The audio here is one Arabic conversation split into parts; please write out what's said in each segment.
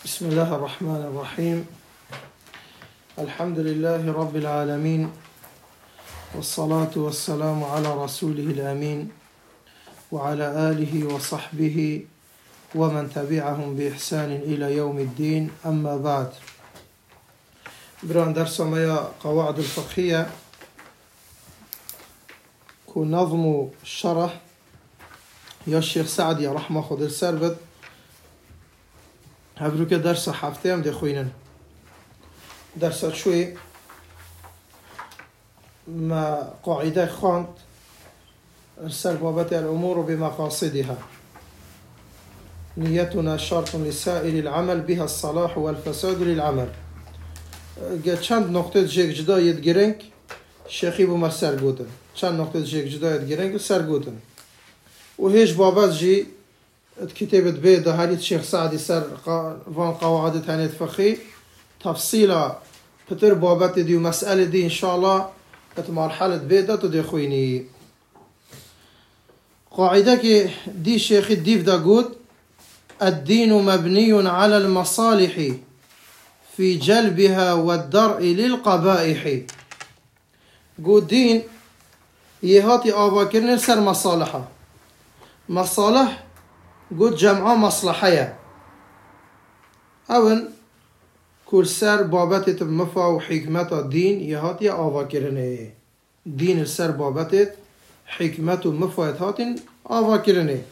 بسم الله الرحمن الرحيم. الحمد لله رب العالمين، والصلاة والسلام على رسوله الأمين وعلى آله وصحبه ومن تبعهم بإحسان إلى يوم الدين. أما بعد، بران درس ما قواعد الفقهية كنظم الشرح يا الشيخ سعدي رحمه خود السربت هبرو که درس هفته هم ده خوینن درس شوي ما قاعدة خاند سر بابت الأمور بمقاصدها، نيتنا شرط لسائر العمل بها الصلاح والفساد للعمل. چند نقطه جيك جدا يدگرنگ شيخي بو ما سر گوتن، چند نقطه جيك جدا يدگرنگ سر گوتن و هيش بابت جي كتابة بيت هالي الشيخ سعدي سر وان قواعد تانيت فقهي تفصيلا بتر بابت دي ومسألة دي إن شاء الله مرحلة بيت تدي خويني. قاعدة كي دي شيخ الديف دا قود الدين مبني على المصالح في جلبها والدرء للقبائح. قود دين يهاتي آباكرن سر مصالحة، مصالح قد جمعا مصلحية اون كل سر بابتت مفا وحكمة الدين يهاتي آوا كرنه. دين السر بابتت حكمة مفا يهاتي آوا كرنه.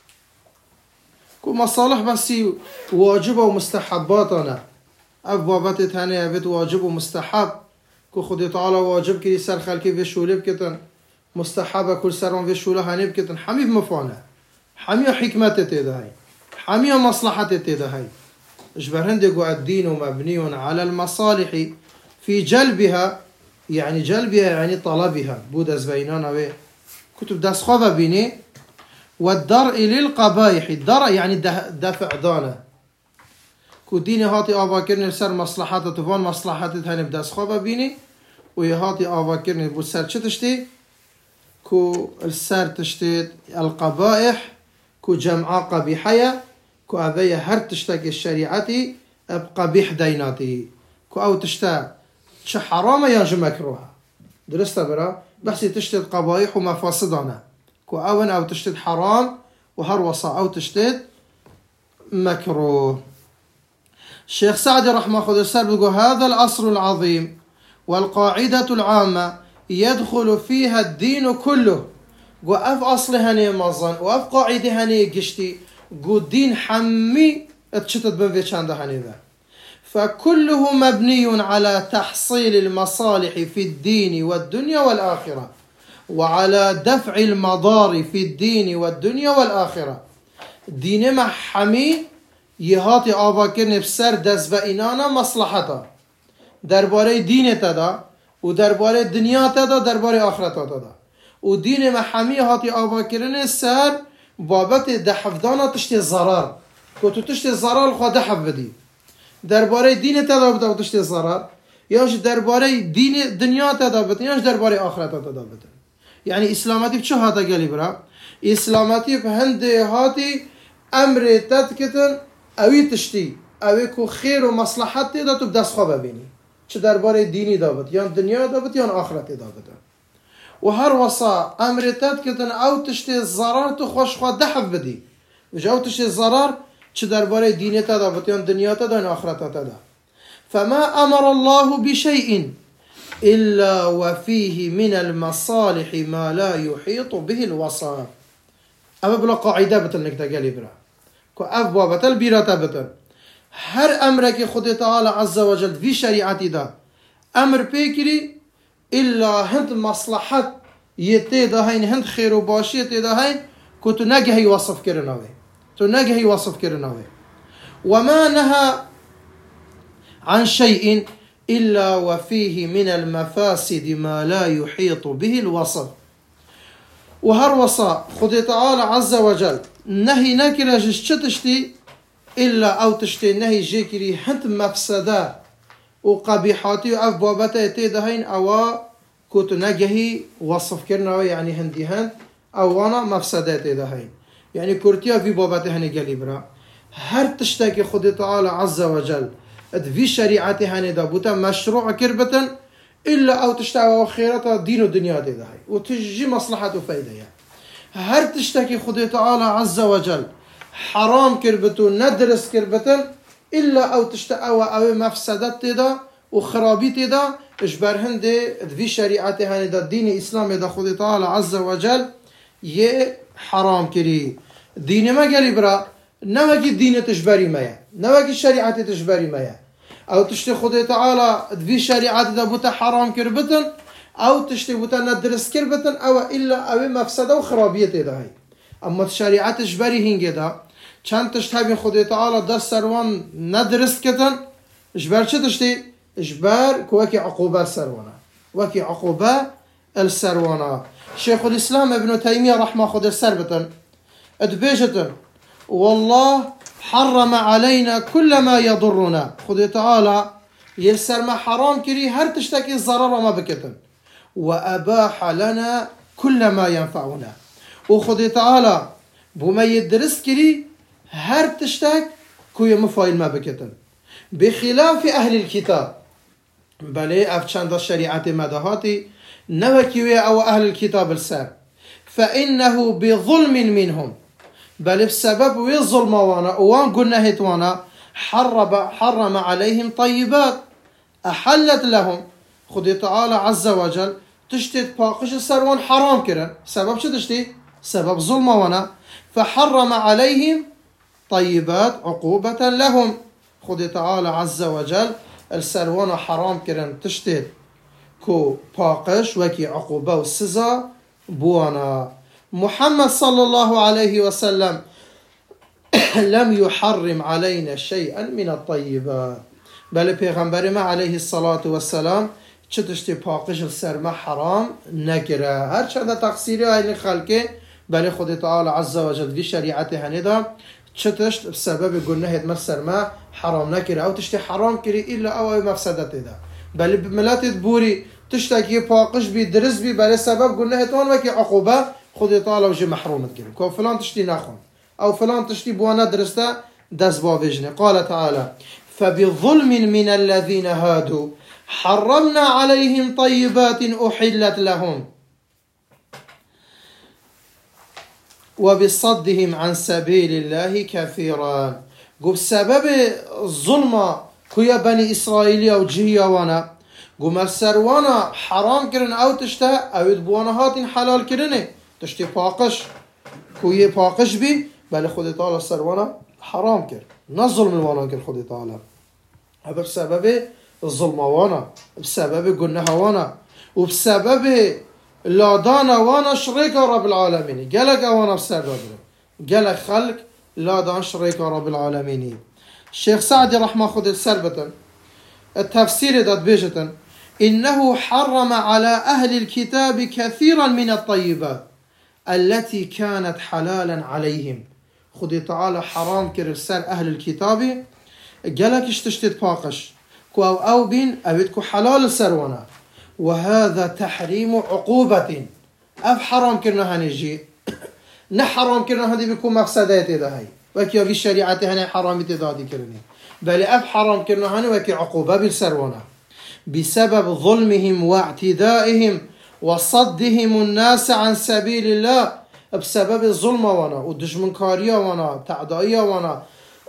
كل مصالح بس واجب ومستحباتنا اف بابتت هنه بيت واجب ومستحب كو خدي تعالى واجب كري سر خلقي في شولي بكتن مستحبة كل سرون في شولي هنه بكتن حميد مفانا حمية حكمة تتدهي حمية مصلحة تتدهي. اجبرهن الدين مبني على المصالح في جلبها، يعني جلبها يعني طلبها بود از بينانا كتب دست خواه بيني، والدرء للقبائح. الدرء يعني دفع دانا كو دين هاتي آبا كرن سر مصلحات تفان مصلحات تهني بدست خواه بيني ويهاتي آبا كرن بود سر چه تشتي كو السر تشتي القبائح كو جمع قبيحية كو أبي هر تشتاك الشريعتي قبيح ديناتي كو أو تشتا ش حرام ينجي مكروها درستا برا بحسي تشتد قبائح ومفاسدنا كو أو تشتد حرام وهر وصا أو تشتد مكروه. الشيخ سعدي رحمه الله بيقول هذا الأصل العظيم والقاعدة العامة يدخل فيها الدين كله. وأف أصل هني مظن وأف قاعدة هني قشتي قو دين حمي اتشتت بنفي چند هني ذا، فكله مبني على تحصيل المصالح في الدين والدنيا والآخرة وعلى دفع المضار في الدين والدنيا والآخرة. دين ما حمي يهاتي آباكرن بسر دز بإنانا مصلحتا درباره دين تدا و درباره دنيا تدا درباره آخرتا تدا و دين محمي هاتي آوا كرن سر بابت دحفدانا تشتي ضرر كنتو تشتي ضرر خوا دحف بدي درباره دين تدا بدا تشتي ضرر ياش درباره دين دنيا تدا بدا ياش درباره آخرتا تدا بدا. يعني اسلاماتي بچه هاتا قالي برا اسلاماتي بهند هاتي امر تدكتن اوي تشتي اوي كو خير و مصلحت تدا تو بدست خواه ببيني چه درباره ديني دابت يان دنيا دابت يان آخرت دابت وهر وصا امرتات كتن او تشتي الضرر تخوش خوا دحف بدي وجا او تشتي الضرر چه درباره دينتا دا بتيان دنياتا دا اخرتا دا. فما امر الله بشيء الا وفيه من المصالح ما لا يحيط به الوصف. اما بلا قاعده بتلنك دا قالي برا كو ابوا بتل بيراتا بتل هر امرك خود تعالى عز وجل في شريعتي دا امر بيكري إلا هند مصلحت يتيدا هين هند خير وباشي يتيدا هين كنتو نجهي وصف كرناوي تو نجهي وصف كرناوي. وما نهى عن شيء إلا وفيه من المفاسد ما لا يحيط به الوصف. وهر وصا خد تعالى عز وجل نهي نكرا جشتشتي إلا أو تشتي نهي جيكري هند مفسدا وقبيحاتي وأف بابتا يتيدا هين أوا كنت نجهي وصف كرنا يعني هندي هند أو وانا مفسدات يدا هين يعني كورتيا في بابتا هني قالي برا هر تشتكي خد تعالى عز وجل في شريعتي هندا بوتا مشروع كربتن إلا أو تشتغل خيرتها دين ودنيا دي هاي وتجي مصلحة وفايدة يعني. هر تشتكي خد تعالى عز وجل حرام كربتو ندرس كربتن إلا أو تشتغل أو مفسدات دا وخرابيت دا إجبار هندي في شريعتي هندا دين الإسلام دا خد تعالى عز وجل يه حرام كري دين ما قالي برا نواكي الدين تجبري مايا نواكي الشريعة تجبري مايا أو تشتي خدي تعالى في شريعة دا بوتا حرام كربتن أو تشتي بوتا ندرس كربتن أو إلا أو مفسدة وخرابية دا هاي أما الشريعة تجبري هنجي دا چند تشتهبين خدي تعالى دا سروان ندرس كتن إجبار چه تشتي إجبار كواكي عقوبة السروانة وكي عقوبة السروانة شيخ الإسلام ابن تيمية رحمه خد السربتن ادبيجتن والله حرم علينا كل ما يضرنا خد تعالى يسر ما حرام كري هر تشتكي الضرر ما بكتن وأباح لنا كل ما ينفعنا وخد تعالى بما يدرس كري هر تشتك كوي مفايل ما بكتن بخلاف أهل الكتاب بلي أفشان الشريعة مدهاتي نوكيوية أو أهل الكتاب السار فإنه بظلم منهم بل بسبب الظلم وانا وان قلنا هتوانا حرم عليهم طيبات أحلت لهم خد تعالى عز وجل تشتت باقش السروان حرام كرن سبب شو تشتي سبب ظلم وانا فحرم عليهم طيبات عقوبة لهم خد تعالى عز وجل السروان حرام كرن تشتت كو باقش وكي عقوبة والسزا بوانا محمد صلى الله عليه وسلم لم يحرم علينا شيئا من الطيبات بل پیغمبر ما عليه الصلاة والسلام چتشتی باقش السرما حرام نكره هر چند تقصيري هاي خلقه بل خود تعالى عز وجل في شريعته هندا چتشت بسبب گناه السرما حرام نكره او تشتي حرام كري إلا او مفسدته ده بل بملات بوري تشتكي باقش بي درس بي بل سبب گناه توان وكي عقوبة خود تعالى وجه محروم كري كو فلان تشتي ناخون او فلان تشتي بوانا درسته دس باوجنه قال تعالى فبظلم من الذين هادوا حرمنا عليهم طيبات أحلت لهم وبصدهم عن سبيل الله كثيرا قب سبب الظلم كويا بني إسرائيل أو جهيا وانا قم السروانا حرام كرن أو تشته أو يدبوانا هاتين حلال كرنه تشتي باقش كويا باقش بي بل خد تعالى السروانا حرام كر نظلم الوانا كر خد تعالى هذا بسبب الظلم وانا بسبب قنها وانا وبسبب لادانا وانا شريك رب العالمين قالك وانا بسبب قالك خلق لادان شريك رب العالمين الشيخ سعدي رحمه خد السربة التفسير دات بيجة إنه حرم على أهل الكتاب كثيرا من الطيبات التي كانت حلالا عليهم خد تعالى حرام كرسال أهل الكتاب قالك اشتشتت باقش كو أو بين أبدكو حلال سرونا وهذا تحريم عقوبة أف حرام كرنا هنجي نحرام كرنا هذه بيكون مفسدات إذا هاي وكي في الشريعة هني حرام تدادي كرني بل أف حرام كرنا هني وكي عقوبة بالسرونا بسبب ظلمهم واعتدائهم وصدهم الناس عن سبيل الله بسبب الظلم وانا والدشمنكارية وانا تعدائية وانا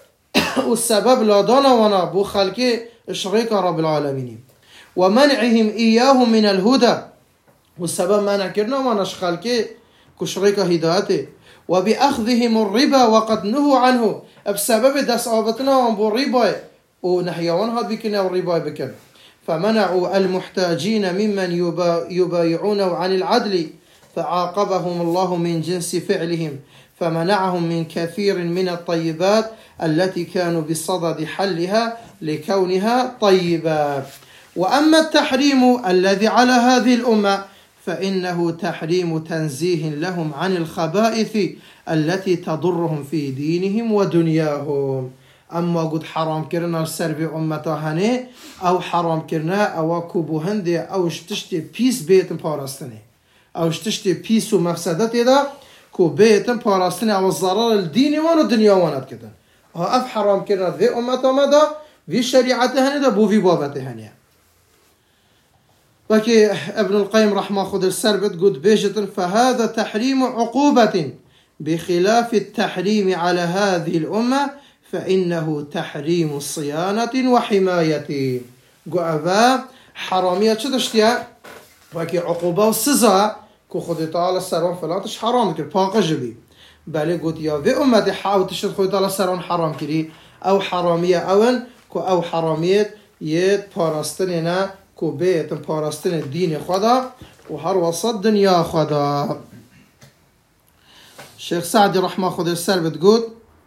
والسبب لادانا وانا بو خلقه شريك رب العالمين ومنعهم إياه من الهدى والسبب منع كرنا وانا خلقه كشريك هدايته وبأخذهم الربا وقد نهوا عنه بسبب دس آبتنا وانبو الربا ونحيوان هاد بكنا والربا بكن فمنعوا المحتاجين ممن يبايعونه عن العدل فعاقبهم الله من جنس فعلهم فمنعهم من كثير من الطيبات التي كانوا بصدد حلها لكونها طيبة وأما التحريم الذي على هذه الأمة فإنه تحريم تنزيه لهم عن الخبائث التي تضرهم في دينهم ودنياهم أما قد حرام كرنا السرب أمتهني أو حرام كرنا أو كوبو هندي أو اشتشتي بيس بيت بارستني أو اشتشتي بيس ومفسدت إذا كو بيت بارستني أو الضرر الديني وانا الدنيا وانا كده ها اف حرام كرنا في امتا مدا في شريعته هندا بو في بابته هنيا وكي ابن القيم رحمه خذ السربت قد بيجتن فهذا تحريم عقوبة بخلاف التحريم على هذه الأمة فإنه تحريم صيانة وحماية قوة حرامية شدشتيا وكي عقوبة وسزا كو خذ تعالى السرون فلاتش حرام كر باقج بي بل قلت يا في أمتي حاول تشد خذ تعالى السرون حرام كري أو حرامية أون كو أو حرامية يد باراستننا كو بيت باراستن الدين خدا وهر وسط دنيا خدا الشيخ سعدي رحمه خذ السر بتقول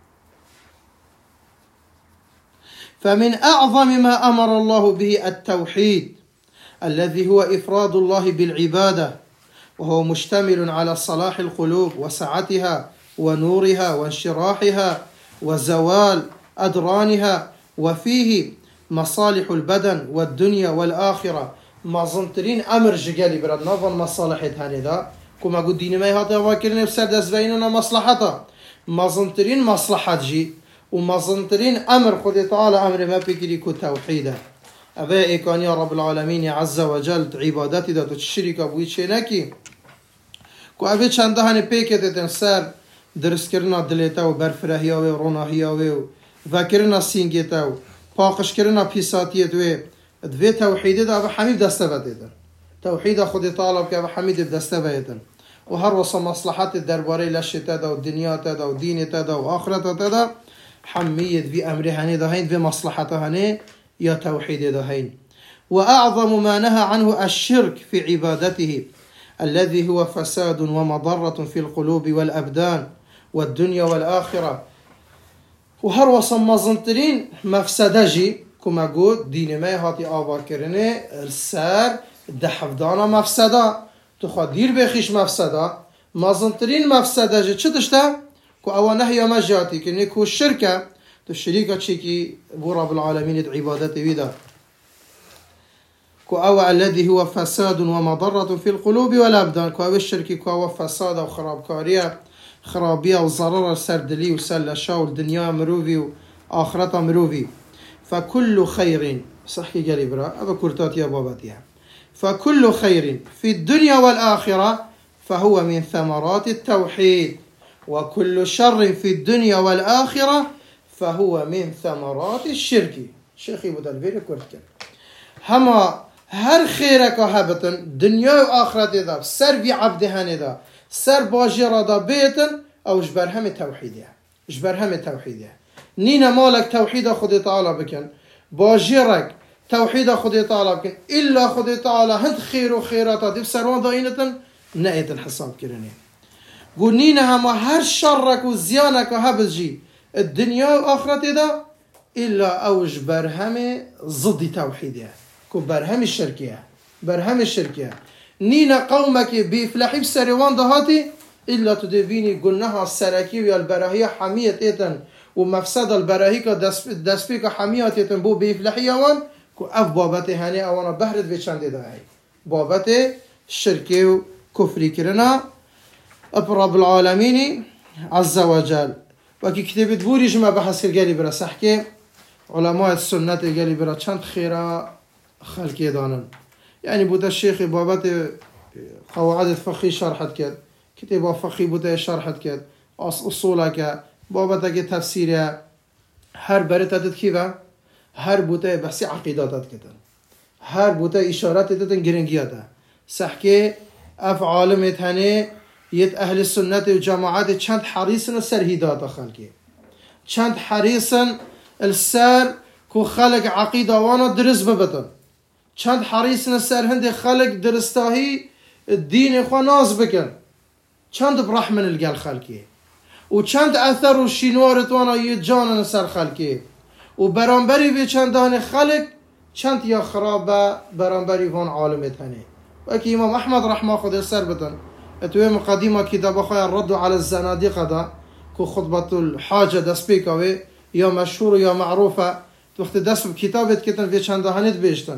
فمن أعظم ما أمر الله به التوحيد الذي هو إفراد الله بالعبادة وهو مشتمل على صلاح القلوب وسعتها ونورها وانشراحها وزوال أدرانها وفيه مصالح البدن والدنيا والآخرة ما زنترين أمر جيالي برد نظن مصالحة هندا كما قد دين ما يهاتا واكرين بسرد أزبيننا مصلحتا ما زنترين مصلحة جي وما زنترين أمر خذ تعالى أمر ما بكري كو توحيدا أبا إكان يا رب العالمين عز وجل عبادتي دا تشريك أبوي چيناكي كو أبا چنده هني بيكت تنسر درس كرنا دليتاو برفرهياو وروناهياو وكرنا سينجيتاو پاکش کردن پیساتیت و دوی توحیدی دا به حمید دسته بدیدن توحید خود طالب که به حمید دسته بدیدن و هر وصل مصلحت درباره لشته دا و دنیا دا و دین دا و آخرت دا حمید وی امر هنی دا هین وی مصلحت هنی یا توحید دا هین و اعظم ما نهى عنه الشرك في عبادته الذي هو فساد ومضرة في القلوب والأبدان والدنيا والآخرة وهر وصل مزنترين مفسده جي كما قلت دين ما هاتي آبار كرنه السر دحفدانا مفسده تخواد دير بخيش مفسده مزنترين مفسده جي چه دشته؟ كو اوانه يا مجاتي كنه كو الشركة تو الشريكة چيكي بو رب العالمين عبادته ويدا كو او الذي هو فساد ومضرة في القلوب والأبدان كو او الشركة كو او فساد وخرابكارية خرابية وضرر سردلي وسلشا والدنيا مروفي وآخرة مروفي فكل خير صحكي قالي برا أبا كورتات يا باباتيها فكل خير في الدنيا والآخرة فهو من ثمرات التوحيد وكل شر في الدنيا والآخرة فهو من ثمرات الشرك شيخي بدل كورتك هما هر خيرك هبتن دنيا وآخرة ذا سر في عبدهان ذا سر باجرة دا بيتن او جبرهم توحيدها جبرهم توحيدها نينا مالك توحيد خد تعالى بكن باجرك توحيد خد تعالى بكن الا خد تعالى هند خير وخيرات دي سروان داينتن نايت الحساب كرني قول نينا هما هر شرك وزيانك هبجي الدنيا واخرتي دا الا او جبرهم ضد توحيدها كو برهم الشركيه برهم الشركيه نينا قومك بيفلحي بسروان دهاتي إلا تدفيني قلناها السراكي والبراهية حمية إيتن ومفسد البراهية دسبيك حمية إيتن بو بيفلحي وان كو أف بابته هاني أوانا بهرد بيشان دي داهي بابته الشركي وكفري كرنا أب رب العالمين عز وجل وكي كتبت بوري جمع بحث الجالي برا سحكي علماء السنة الجالي برا چند خيرا خلقي دانن يعني بودا الشيخ بابته قواعد الفقهي شرحت كد كتاب فقهي بودا شرحت كد أصولك بابته تفسيره هر برتت كيفا هر بودا بحثي عقيدات كده هر بودا إشارات تتن جرنجياته سحكي أف عالم هني يت أهل السنة والجماعات چند حريصن السر هداية خلقي چند حريصن السر كو خلق عقيدة وانا درس ببتن چند حريصن السر هندي خلق درستاهي الدين اخوة ناز بكن چند برحمن القال خلقي وچند أثر وشينوارت وانا يتجانن السر خلقي وبرانبري في چندان خلق چند يا خرابة برانبري فان عالمت هني وكي إمام أحمد رحمه خد السر بتن اتوه مقدمه كتاب خير الرد على الزنادقه ده كو خطبه الحاجه دسبيكوي يا مشهور يا معروفه وقت دس كتابت كتن في چند هنيت بيشتن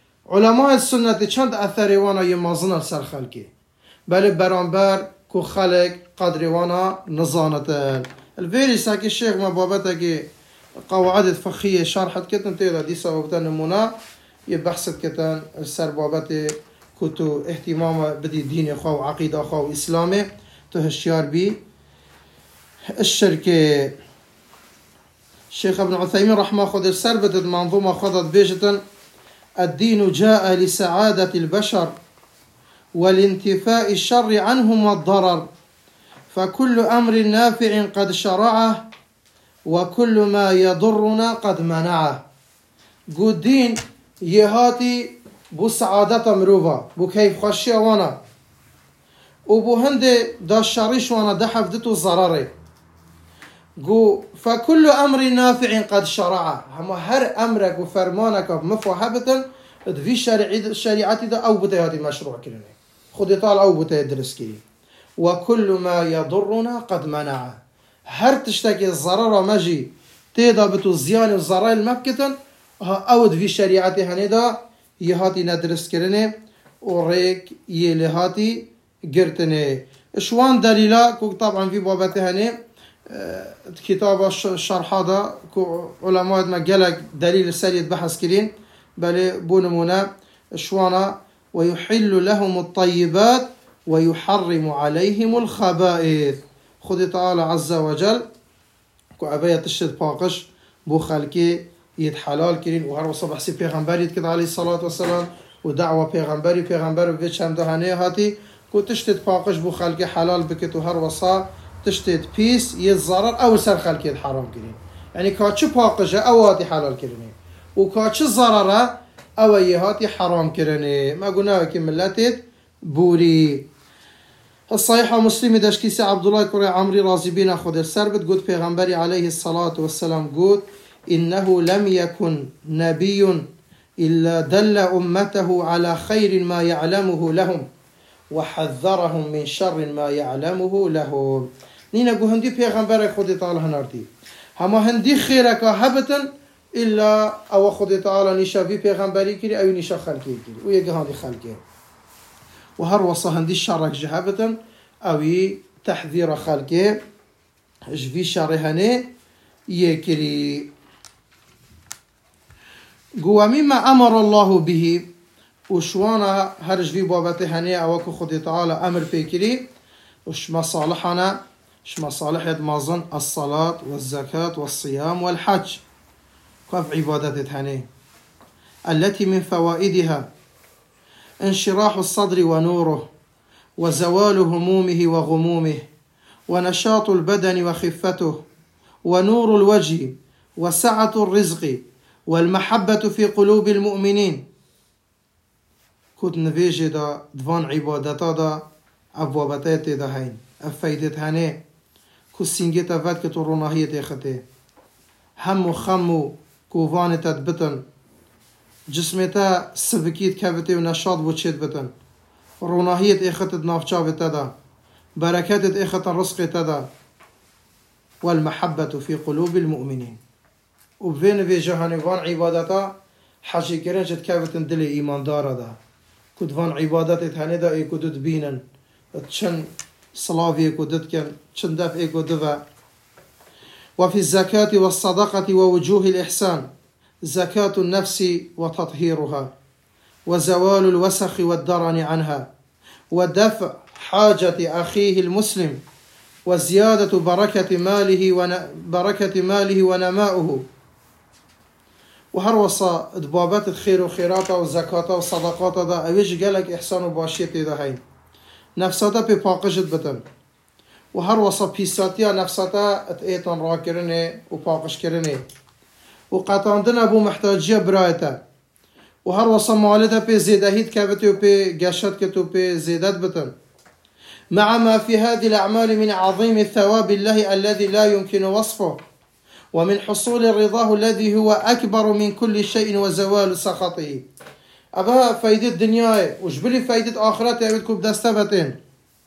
علماء السنه چند اثر وانا يمازن سر خلقي بل برانبر كو خلق قدر وانا نزانه الفيري ساكي الشيخ ما بابته قواعد فقهية شرحت كتن تيدا دي سببتا نمونا يبحثت كتن السر بابت كتو اهتمام بدي دين خو عقيدة خو إسلامي تهشيار بي الشركة. الشيخ ابن عثيمين رحمه خذ السربت المنظومة خذت بيجة الدين جاء لسعادة البشر والانتفاء الشر عنهم والضرر فكل أمر نافع قد شرعه وكل ما يضرنا قد منعه. قد دين يهاتي بو سعادة مروفا بو كيف خشي وانا وبو هندي دا الشريش وانا دا حفدتو ضرري قو فكل أمر نافع قد شرعه. هما هر أمرك وفرمانك مفوحبة في شريعتي دا أو بتهاتي مشروع كرني خد طال أو بتدرس كري وكل ما يضرنا قد منعه. هر تشتكي الضرر مجي تيدا بتو زيان الضرر المكتن أود في شريعتي هندا يهاتي ندرس كرني وريك يلهاتي قرتني شوان دليلا كو طبعا في بابته هني كتاب الشرح هذا علماء ما قالك دليل السريد بحث كرين بل بونمونا شوانا ويحل لهم الطيبات ويحرم عليهم الخبائث. خذ تعالى عز وجل كو أبايا تشد باقش بو خلقي يتحلال كرين وهر وصبح سي پیغمبر كده عليه الصلاة والسلام ودعوة پیغمبر بيش هم دهانه هاتي كو تشتد باقش بو خلقي حلال بكت وهر وصا تشتد بيس يتضرر أو سر خلقي الحرام كرين يعني كاتش باقش أو هاتي حلال كريني وكاتش الضرر أو يهاتي حرام كريني. ما قلنا كم ملاتت بوري الصحيحة مسلم دشكيسي عبد الله كوري عمري رازي بينا خود السربت قد پیغمبري عليه الصلاة والسلام قد إنه لم يكن نبي إلا دل أمته على خير ما يعلمه لهم وحذرهم من شر ما يعلمه لهم. نينا قو هندي پیغمبر خود تعالى هناردي هما هندي خيرك هبتا إلا أو خود تعالى نشا في پیغمبري كري أو نشا خلقي كري ويقى هندي خلقي وهر وصا هندي الشرك جهبتا أو تحذير خلقي جفي شرهني يكري. قوى مما أمر الله به وشوانا هرج في بابته هني أوكو خد تعالى أمر بكري وش مصالحنا ش مصالح مازن الصلاة والزكاة والصيام والحج كيف عبادته هني التي من فوائدها انشراح الصدر ونوره وزوال همومه وغمومه ونشاط البدن وخفته ونور الوجه وسعة الرزق والمحبة في قلوب المؤمنين. كنت نفيجي دا دوان عبادتا دا أبوابتات دا هين أفايدت هني كو سنجيتا فاد كتو روناهية اخته هم خمو كوفان تدبتن جسمتا سبكيت كابتي ونشاط بوچيت بتن روناهية اخت نافچا بتدا بركات اخت الرزق تدا والمحبة في قلوب المؤمنين. وبين في جهنم عبادتا حاجي كرنج تكابتن دلي ايمان دار دا كود فان عبادت هندا اي كود بينن تشن صلافي كود كان تشن دف اي كود. وفي الزكاة والصدقة ووجوه الإحسان زكاة النفس وتطهيرها وزوال الوسخ والدرن عنها ودفع حاجة أخيه المسلم وزيادة بركة ماله ونماؤه. وهروصا دبابات الخير وخيراته وزكاته وصدقاته دا اويج قالك إحسان وباشيتي دا هين نفساتا بباقشت بتن وهروصا بيساتيا نفساتا اتئيتن راكرني وباقش كرني وقاتاندن ابو محتاجية برايتا وهروصا مالتا بي زيدهيت كابتي وبي قاشت كتو بي زيدات بتن مع ما في هذه الأعمال من عظيم الثواب الله الذي لا يمكن وصفه ومن حصول رضاه الذي هو أكبر من كل شيء وزوال سخطه. أبا فايدة الدنيا وجبلي فايدة آخرته يبدكم بدستبتين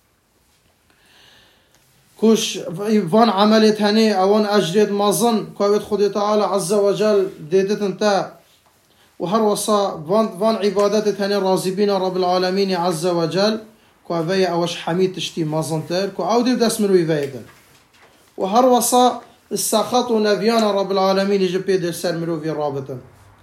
كوش فان عملت هني أوان أجريت مازن كوابد خدي تعالى عز وجل ديدت انتا وهروصا فان عبادت هني راضبين رب العالمين عز وجل كوابي أوش حميد تشتي مازن تر كو أودي بدس مروي فايدة وهروصا السخط ونبيانا رب العالمين يجب السر مروفي رابطا.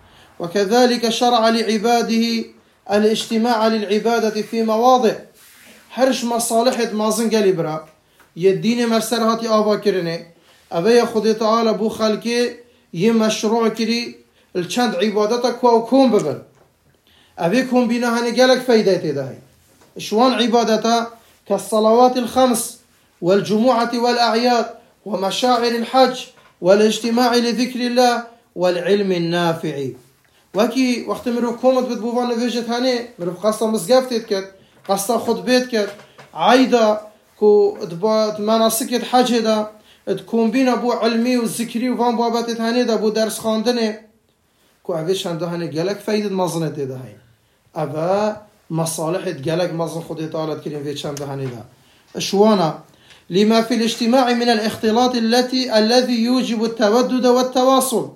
وكذلك شرع لعباده الاجتماع للعبادة في مواضع هرش مصالحة مازن قلبرا يدين مرسرهاتي آبا كرنه أبي خدي تعالى بو خلقه يمشروع كري الچند عبادتك وكون ببن أبي كون بينا هني قالك فايدة دهي شوان عبادتا كالصلوات الخمس والجمعة والأعياد ومشاعر الحج والاجتماع لذكر الله والعلم النافع. وكي وقت مرو كومت بتبوفان نفيجت هاني مرو قصة مزقفتت كت قصة خطبت كت عايدة كو دبات مناسكت حج دا تكون بينا بو علمي وذكري وفان بابات هاني دا بو درس خاندنه كو عبيش هنده هاني قالك فايدة مزنت دا هاي أبا مصالح قالك مزن خدي طالت كريم في شان ده هاني دا شوانا لما في الاجتماع من الاختلاط الذي يوجب التودد والتواصل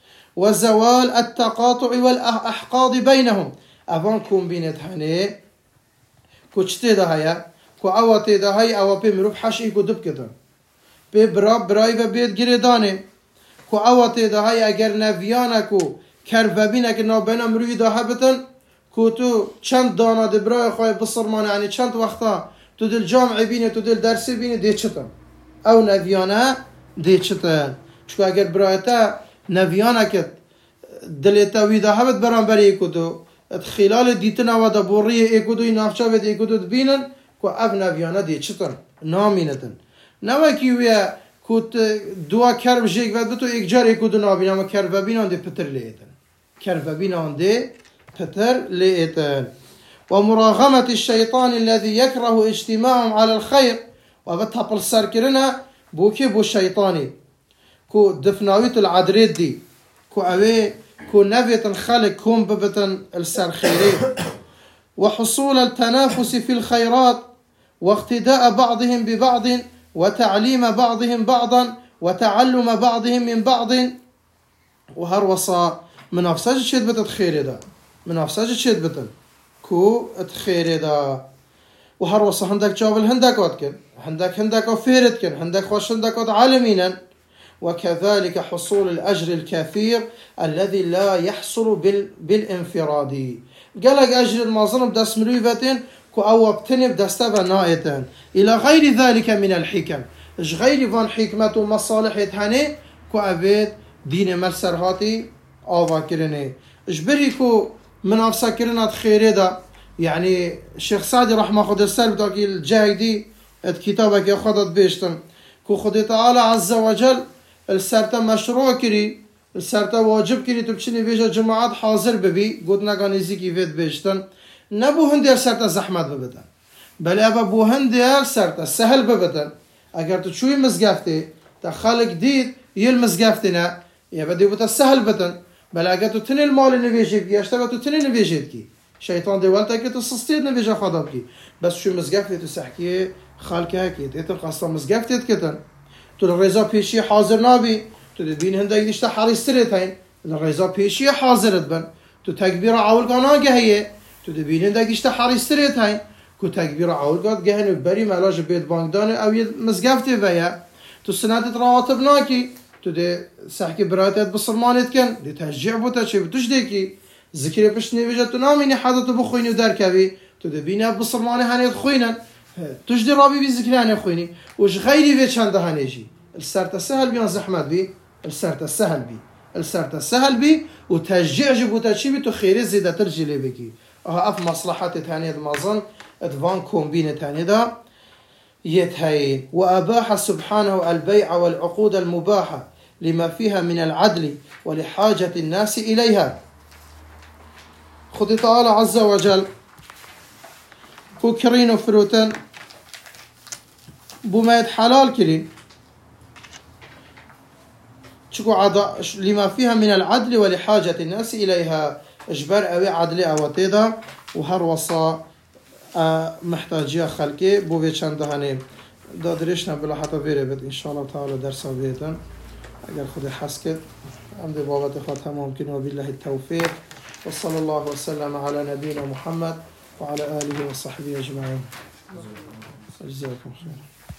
وزوال التقاطع والأحقاد بينهم أفان كون بينت هاني كو چتي ده هيا كو اواتي ده هاي او بي مروف حشي كو دب كتن بي براي بيت گردانه كو اواتي ده هاي اگر نفيانا كو كرفبينك نابنا مروي ده هبتن كو تو چند دانا ده براي خواهي بصرمان يعني چند وقتا تو دل جامع بينه تو دل درسي بينه دي چتن او نفيانا دي چتن چكو اگر برايتا نفيانا كت دلتا ويدا هبت برانبري ايكو دو خلال ديتنا ودا بوريه ايكو دو ينافشا ود ايكو دو بينن كو اف نفيانا دي چتن نامينتن نوكي ويا كوت دوا كرب جيك ود بتو ايك جار ايكو دو نابينا ما كرب بينا دي پتر ليتن كرب بينا دي پتر ليتن. ومراغمة الشيطان الذي يكره اجتماعهم على الخير وبتحبل سركرنا بوكي بو الشيطاني كو دفناويت العدريد دي كو اوي كو نفيت الخلق كون ببتن السرخيرين وحصول التنافس في الخيرات واقتداء بعضهم ببعض وتعليم بعضهم بعضا وتعلم بعضهم من بعض وهروصا من افساج شد بتت خير دا من افساج شد بتن كو اتخير دا وهروصا هندك جابل هندك واتكن هندك وفيرتكن هندك خوش هندك عالمينا. وكذلك حصول الأجر الكثير الذي لا يحصل بالانفراد قالك أجر المظلم بدس مريفتين كو أو بتنب دستبا نائتين إلى غير ذلك من الحكم إش غير فان حكمة ومصالح هاني كو أبيت دين مرسر هاتي آوا كرني إش بري كو منافسة كرنات خيري دا يعني الشيخ سعدي رحمه خد السلب تاكي الجاهدي كتابك ياخدت بيشتن كو خد تعالى عز وجل السرطة مشروع كري السرطة واجب كري تبشني بيجا جماعات حاضر ببي قد نغانيزي كيفيت بيشتن نبو هندير سرطة زحمت ببتن بل ابا بو هندير سرطة سهل ببتن اگر تو شوي مزقفتي تا خالق ديد يل مزقفتنا يبا دي بتا سهل بتن بل اگر تو تني المال نبيجيب كي اشتبه تو تني نبيجيب كي شيطان ديوالتا كي تو سستيد نبيجا خضب كي بس شو مزقفتي تو سحكي خالقها كي تيتر قصة مزقفتي كتن تو الرزا بيشي حاضر نابي تو دين هندا يدشتا حريسترت هين الرزا بيشي حاضرت بن تو تكبير عول قناقه هي تو دين هندا يدشتا حريسترت هين كو تكبير عول قد جهن بري ملاج بيت بانكدان او مزقفتي بيا تو سنادت رواتب ناكي تو دي سحكي براتات بصرمانت كن دي تشجيع بوتا شي بتوش ديكي ذكري باش نيجا تناميني حدا تبخويني ودركبي تو دي بينا بصرماني هاني خوينا تجدي رابي بذكراني خويني وش غيري في چند هانيجي السرطة سهل بي زحمت بي السرطة سهل بي وتشجيع جبوتا شي بي تو خيري زيادة ترجي لي بكي اف مصلحات تانية مازن ادفان كومبين تانية دا يتهين. وأباح سبحانه البيع والعقود المباحة لما فيها من العدل ولحاجة الناس إليها. خذ تعالى عز وجل كو كرين فروتن بما حلال كرين لما فيها من العدل ولحاجة الناس إليها اجبر أوي عدل أواتيدا وهروصا محتاجية خلقي بوفي چند هاني دادرشنا بلا حتى بيربت إن شاء الله تعالى درسا بيتن اگر خود حسكت عند بابت خاتم ممكن وبالله التوفيق. وصلى الله وسلم على نبينا محمد وعلى آله وصحبه أجمعين. جزاكم خير.